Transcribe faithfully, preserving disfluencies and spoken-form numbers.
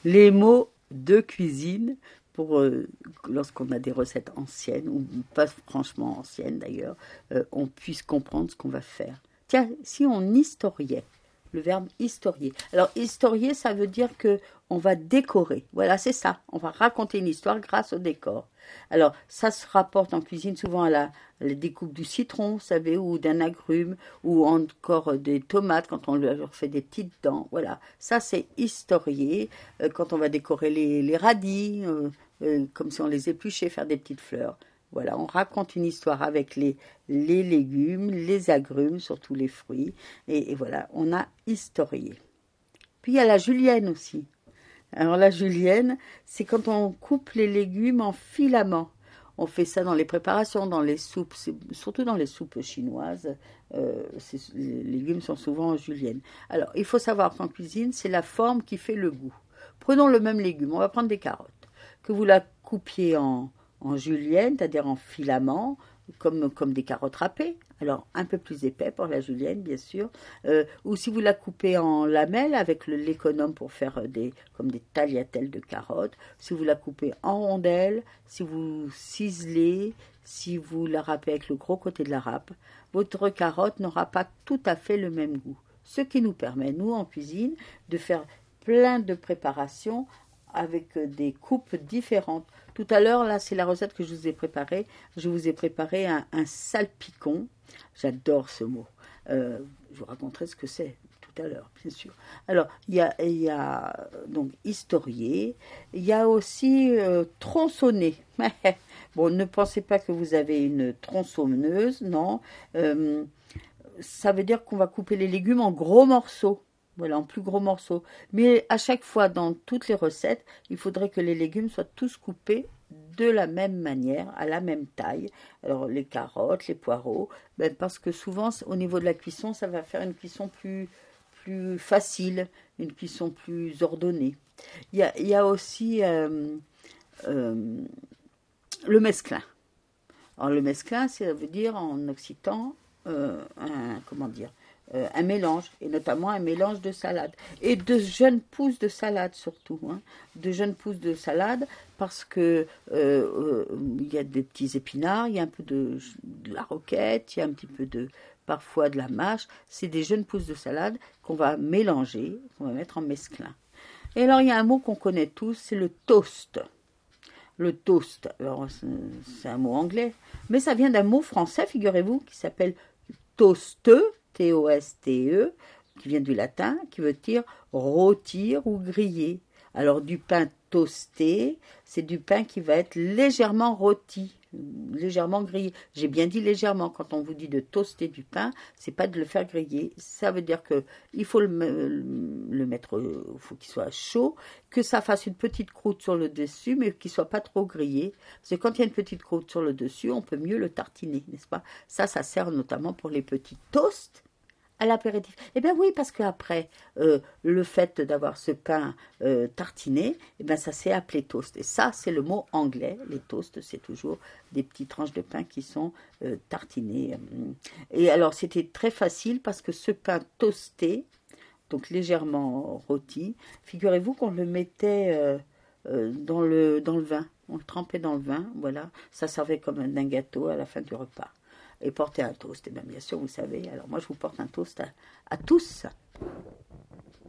les mots de cuisine pour euh, lorsqu'on a des recettes anciennes, ou pas franchement anciennes d'ailleurs, euh, on puisse comprendre ce qu'on va faire. Tiens, si on historiait, le verbe historier. Alors, historier, ça veut dire que on va décorer. Voilà, c'est ça. On va raconter une histoire grâce au décor. Alors, ça se rapporte en cuisine souvent à la, à la découpe du citron, vous savez, ou d'un agrume, ou encore des tomates quand on leur fait des petites dents. Voilà, ça c'est historier. Euh, quand on va décorer les, les radis, euh, euh, comme si on les épluchait, faire des petites fleurs. Voilà, on raconte une histoire avec les, les légumes, les agrumes, surtout les fruits. Et, et voilà, on a historié. Puis il y a la julienne aussi. Alors la julienne, c'est quand on coupe les légumes en filaments. On fait ça dans les préparations, dans les soupes, surtout dans les soupes chinoises. Euh, les légumes sont souvent en julienne. Alors, il faut savoir qu'en cuisine, c'est la forme qui fait le goût. Prenons le même légume, on va prendre des carottes. Que vous la coupiez en, en julienne, c'est-à-dire en filaments, comme, comme des carottes râpées. Alors, un peu plus épais pour la julienne, bien sûr. Euh, ou si vous la coupez en lamelles avec le l'économe pour faire des, comme des tagliatelles de carottes. Si vous la coupez en rondelles, si vous ciselez, si vous la râpez avec le gros côté de la râpe, votre carotte n'aura pas tout à fait le même goût. Ce qui nous permet, nous, en cuisine, de faire plein de préparations avec des coupes différentes. Tout à l'heure, là, c'est la recette que je vous ai préparée. Je vous ai préparé un, un salpicon. J'adore ce mot. Euh, je vous raconterai ce que c'est tout à l'heure, bien sûr. Alors, il y a, il y a donc historier. Il y a aussi euh, tronçonner. Bon, ne pensez pas que vous avez une tronçonneuse, non. Euh, ça veut dire qu'on va couper les légumes en gros morceaux. Voilà, en plus gros morceaux. Mais à chaque fois, dans toutes les recettes, il faudrait que les légumes soient tous coupés de la même manière, à la même taille. Alors, les carottes, les poireaux, ben parce que souvent, au niveau de la cuisson, ça va faire une cuisson plus, plus facile, une cuisson plus ordonnée. Il y a, il y a aussi euh, euh, le mesclin. Alors, le mesclin, ça veut dire en occitan, euh, un, comment dire, Euh, un mélange, et notamment un mélange de salade. Et de jeunes pousses de salade surtout. Hein, de jeunes pousses de salade, parce que euh, euh, il y a des petits épinards, il y a un peu de, de la roquette, il y a un petit peu de, parfois de la mâche. C'est des jeunes pousses de salade qu'on va mélanger, qu'on va mettre en mesclin. Et alors, il y a un mot qu'on connaît tous, c'est le toast. Le toast, alors c'est un mot anglais, mais ça vient d'un mot français, figurez-vous, qui s'appelle toasteux, T O S T E, qui vient du latin, qui veut dire rôtir ou griller. Alors du pain toasté, c'est du pain qui va être légèrement rôti, légèrement grillé. J'ai bien dit légèrement, quand on vous dit de toaster du pain, c'est pas de le faire griller. Ça veut dire que il faut le, le mettre, il faut qu'il soit chaud, que ça fasse une petite croûte sur le dessus, mais qu'il soit pas trop grillé. Parce que quand il y a une petite croûte sur le dessus, on peut mieux le tartiner, n'est-ce pas? Ça, ça sert notamment pour les petits toasts à l'apéritif. Eh bien oui, parce qu'après, euh, le fait d'avoir ce pain euh, tartiné, eh bien ça s'est appelé toast. Et ça, c'est le mot anglais. Les toasts, c'est toujours des petites tranches de pain qui sont euh, tartinées. Et alors, c'était très facile parce que ce pain toasté, donc légèrement rôti, figurez-vous qu'on le mettait euh, euh, dans, le, dans le vin. On le trempait dans le vin, voilà. Ça servait comme un, un gâteau à la fin du repas. Et porter un toast, et bien, bien sûr, vous savez. Alors moi, je vous porte un toast à, à tous.